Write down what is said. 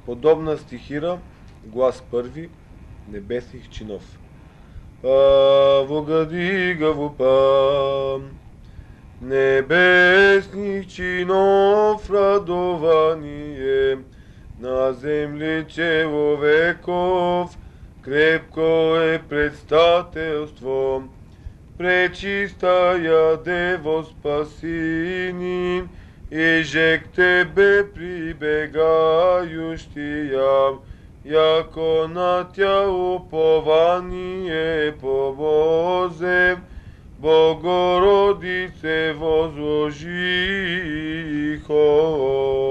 Подобна стихира, глас първи, небесних чинов. Вогадигавупа, небесних чинов радование, на земле человеков крепко е предстателство. Пречистая Дево спаси ни, иже к Тебе прибегающия, яко на Тя упование повозем, Богородице возложихо.